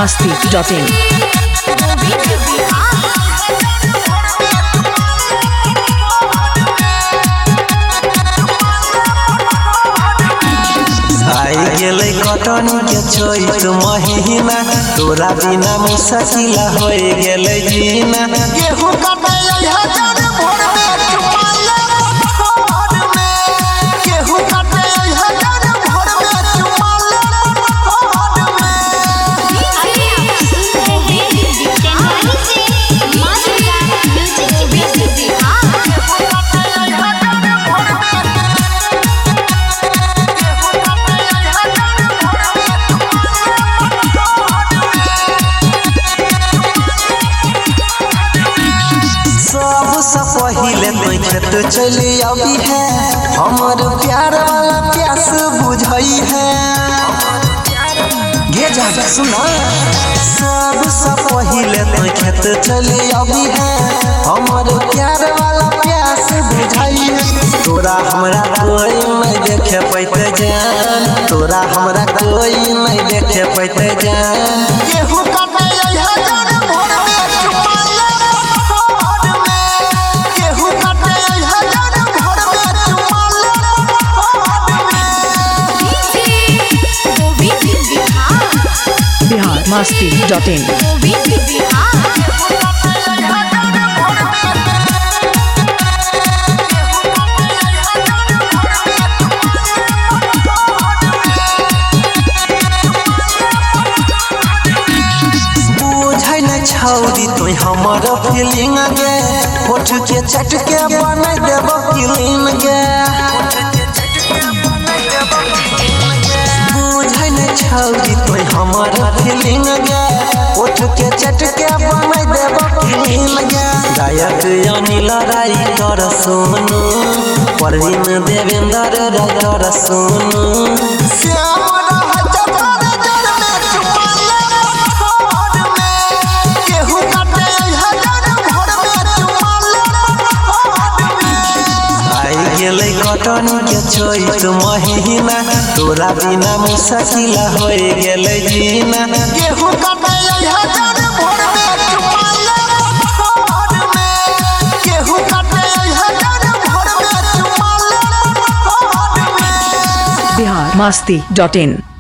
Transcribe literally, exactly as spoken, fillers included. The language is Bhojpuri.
masti dot in. आई गेलै कटनी के चैत महीना, तोरा बिना मुश्किल हो गेलै जीना। गेहूं काटे हजार भोर में चुमा ले मोहर में, गेहूं काटे हजार भोर में चुमा ले मोहर में। पहिले तो खेत चली अभी है, हमर प्यार वाला प्यास बुझई है। गे जा सुना सबसे पहिले तो खेत चली अभी है, हमर प्यार वाला प्यास बुझई है। तोरा हमरा कोई नहीं देखे पैते जान, तोरा हमरा कोई नहीं देखे पैते जान। गेहूं काटे हजार भोर में चुमा ले मोहर में, गेहूं काटे हजार भोर में चुमा ले मोहर में। Bihar masti dot in. छौरी तो हमर फीलिंग गे, होठ के चट के बना देब फीलिंग गे। बुझै न छौरी तो हमर फीलिंग गे, होठ के चट के बना देब फीलिंग गे। गायक अनिल राय कर सोनू, परवीन देवेंद्र राय कर सोनू। श्याम गेलै कटनी के चैत महीना, तोरा बिना मुश्किल हो गेलै जीना। गेहूं काटे हजार भोर में चुमा ले मोहर में, गेहूं काटे हजार भोर में चुमा ले मोहर में। Bihar masti dot in.